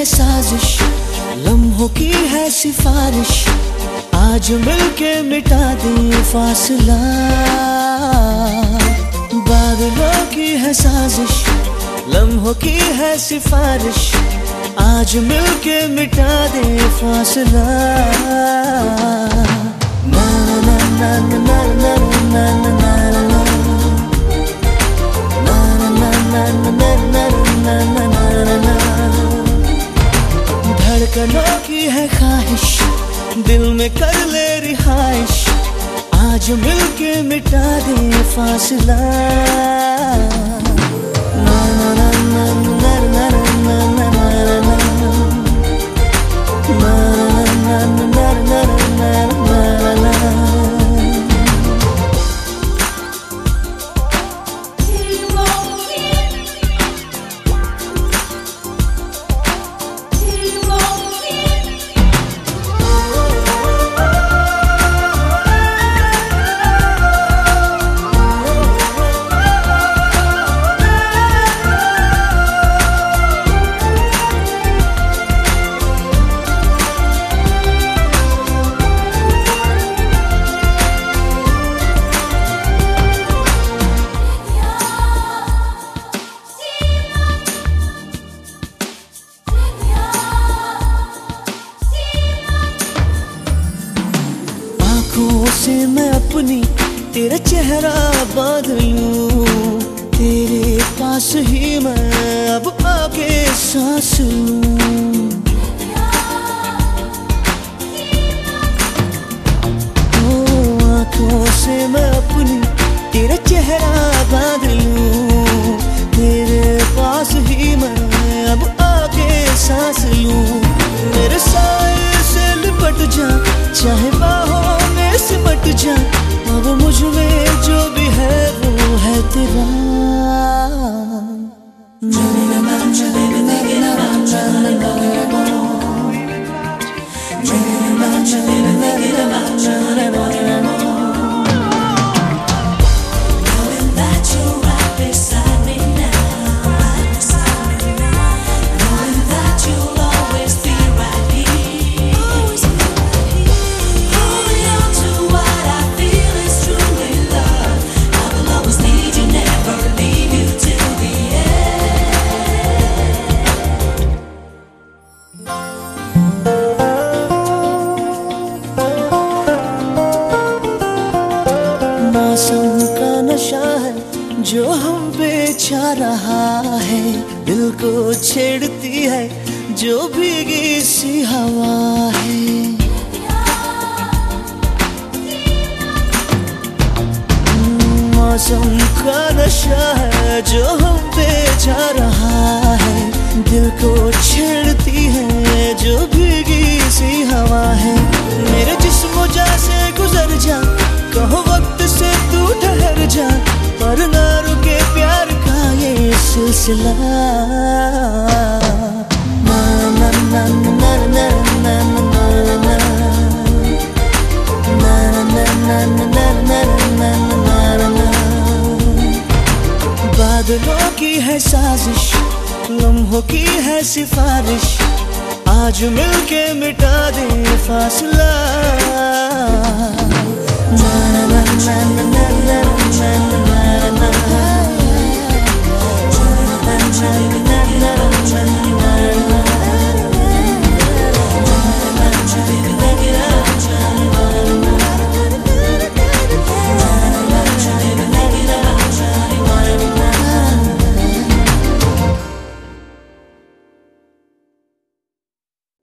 साजिश, लम्हों की है सिफारिश, आज मिलके मिटा दे फासला। बादलों की है साजिश, लम्हों की है सिफारिश, आज मिलके मिटा दे फासला। ना ना ना ना ना ना ना ना ना ना धड़कनों की है ख्वाहिश, दिल में कर ले रिहाइश, आज मिलके मिटा दे फासला। ना ना ना ना ना ना ना ना ना ना से मैं अपनी तेरा चेहरा बांध लूं, तेरे पास ही मैं अब आके सांस लूं। आँखों से मैं अपनी तेरा चेहरा बांध लूं, तेरे पास ही मैं अब आके सांस लूं। मेरे साए से लिपट जा, चाहे बाहों में सिमट जा, अब मुझ में जो भी है वो है तेरा। मौसम का नशा है जो हम पे छा रहा है, दिल को छेड़ती है जो भीगी सी हवा है। मौसम का नशा है जो हम पे छा रहा है, दिल को छेड़ती है जो भीगी सी हवा है। मेरे जिस्म जैसे गुजर जा, कहो वक्त से तू ठहर जा, पर ना रुके प्यार का ये सिलसिला। ना ना ना ना ना ना ना बादलों की है साजिश, लम्हों की है सिफारिश, आज मिलके मिटा दे फासला। ना ना ना ना ना ना ना